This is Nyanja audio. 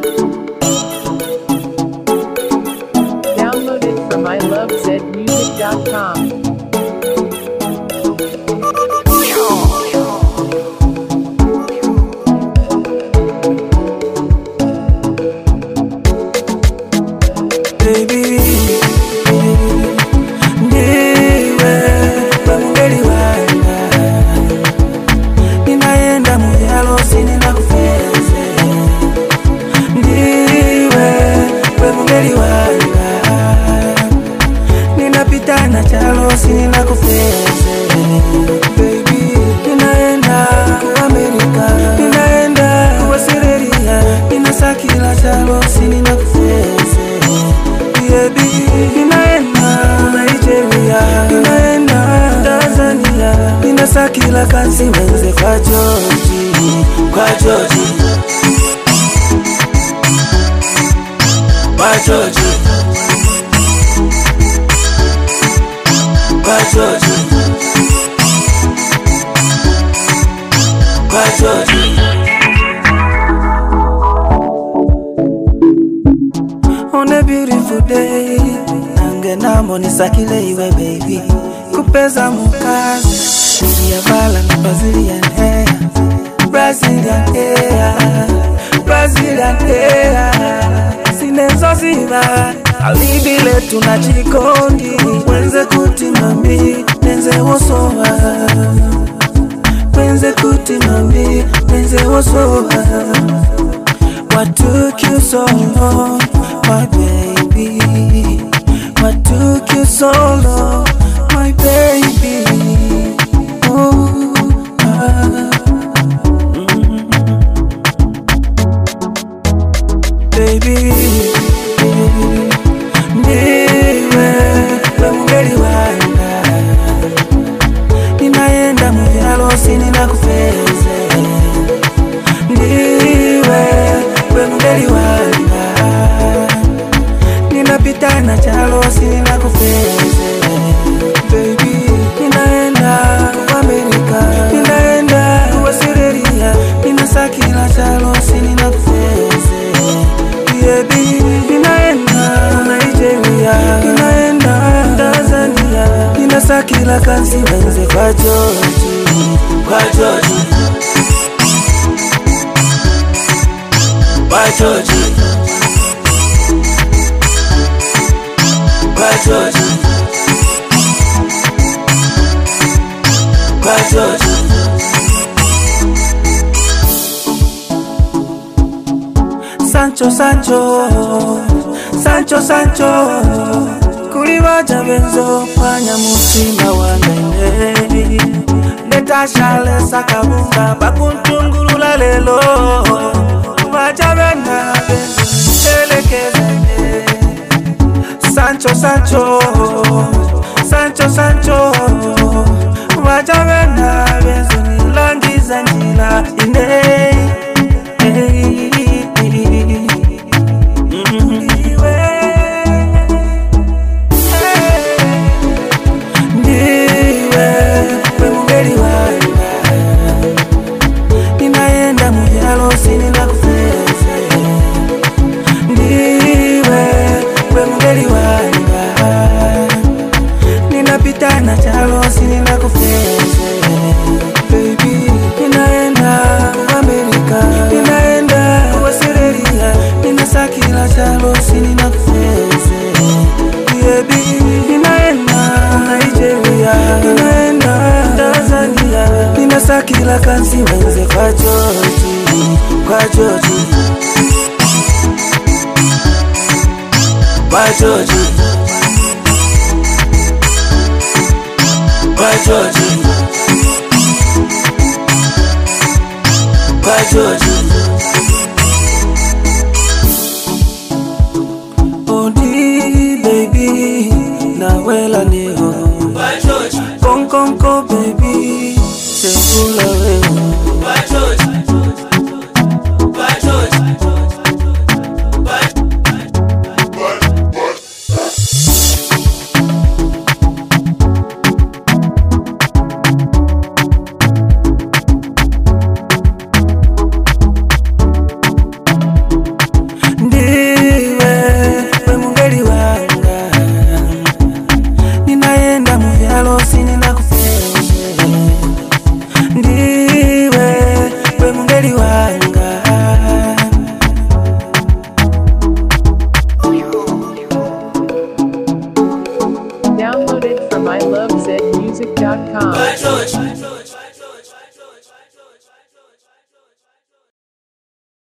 Download it from ilovezmusic.com. Baby, ndiwe bamugeli wanga, ninaenda muyalo sinina kufeze. Ndiwe bamugeli wanga, ninapita na chalo sinina kufeze. Baby, ninaenda ku Amerika, ninaenda ku Australia, ninasakila chalo sinina kufeze. Baby, ninaenda Nigeria, ninaenda Tanzania, ninasakila kazi wenze kwa George, kwa George, kwa George, kwa George, kwa George. On a beautiful day, nangena monisakile iwe baby, kupeza mukazi, ya vala na Brazilian hair, Brazilian hair, Brazilian hair. Sinezo ziva, alibile tunachikondi, wenze kutimami, nenze wosowa, wenze kutimami, nenze wosowa. What took you so long, my baby? What took you so long, my baby? Oh, baby, ndiwe bamugeli wanga, ninaenda muyalo sinina kufeze. Ndiwe bamugeli wanga, ninapita na chalo sinina kufeze. Baby, ninaenda ku Amerika, ninaenda ku Australia, ninasakila chalo sinina kufeze. Baby, ninaenda Nigeria, ninaenda Tanzania, ninasakila kazi wenze kwa George, kwa George, kwa George, kwa George, kwa George. Sancho, Sancho, Sancho, Sancho, kuliwaja benzo panya mutima wanene. Leta shale sakabunga bakuntungulula lelo, waja bena benzo telekezene. Sancho, Sancho, Sancho, Sancho, waja bena benzo nilangiza njila ine. Sinina kufeze. Ndiwe bamugeli wanga, ninapita na chalo sinina kufeze. Baby, ninaenda ku Amerika, ninaenda ku Australia, ninasakila chalo sinina kufeze. Baby, ninaenda Nigeria, ninaenda Tanzania, ninasakila kazi wenze kwa George, kwa George, kwa George, kwa George, kwa George. Odi baby, na wela niho, kwa George. Konkonko baby, sekula wewe, kwa George. nalosini nakupenda ndiwe we mungeli wanga. Downloaded from ilovezmusic.com.